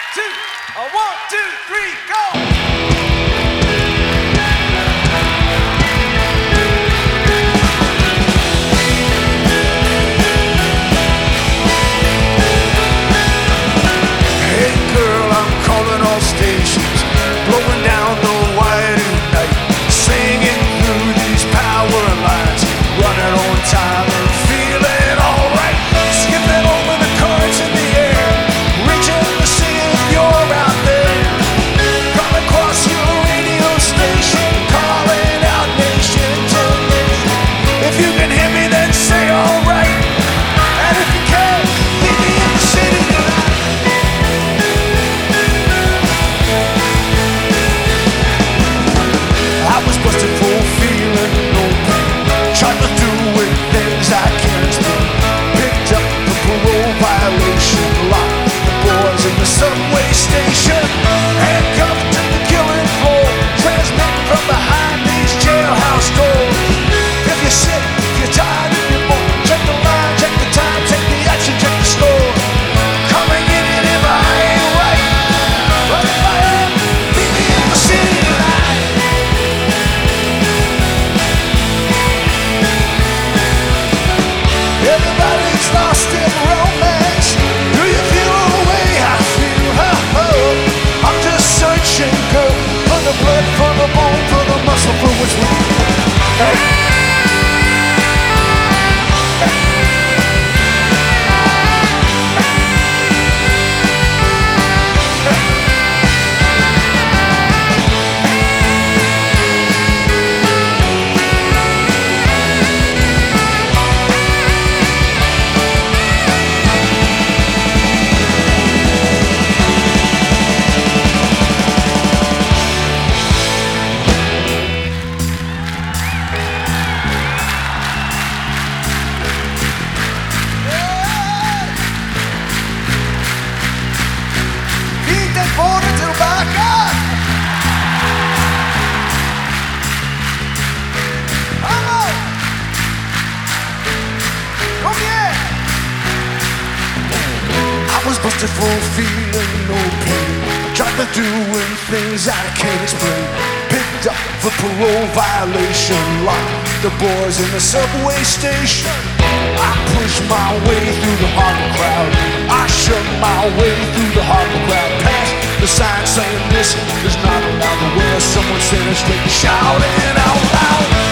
two, a 1, 2, 3, go! Busted full, feeling no pain. Tried to doing things I can't explain. Picked up for parole violation, locked the boys in the subway station. I pushed my way through the harbor crowd. I shoved my way through the harbor crowd. Past the sign saying this is not allowed to wear. Someone said it straight, shouting out loud.